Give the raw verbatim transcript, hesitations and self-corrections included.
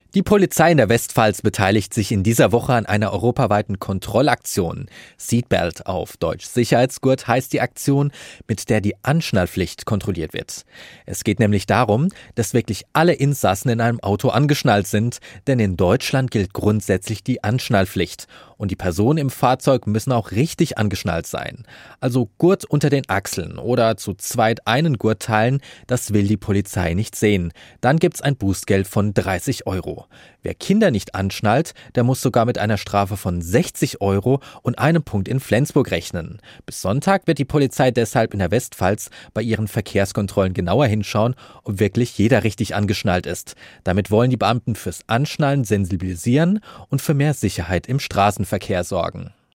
Die Polizei in der Westpfalz beteiligt sich in dieser Woche an einer europaweiten Kontrollaktion. Seatbelt auf Deutsch Sicherheitsgurt heißt die Aktion, mit der die Anschnallpflicht kontrolliert wird. Es geht nämlich darum, dass wirklich alle Insassen in einem Auto angeschnallt sind, denn in Deutschland gilt grundsätzlich die Anschnallpflicht. Und die Personen im Fahrzeug müssen auch richtig angeschnallt sein. Also Gurt unter den Achseln oder zu zweit einen Gurt teilen, das will die Polizei nicht sehen. Dann gibt's ein Bußgeld von dreißig Euro. Wer Kinder nicht anschnallt, der muss sogar mit einer Strafe von sechzig Euro und einem Punkt in Flensburg rechnen. Bis Sonntag wird die Polizei deshalb in der Westpfalz bei ihren Verkehrskontrollen genauer hinschauen, ob wirklich jeder richtig angeschnallt ist. Damit wollen die Beamten fürs Anschnallen sensibilisieren und für mehr Sicherheit im Straßenverkehr sorgen.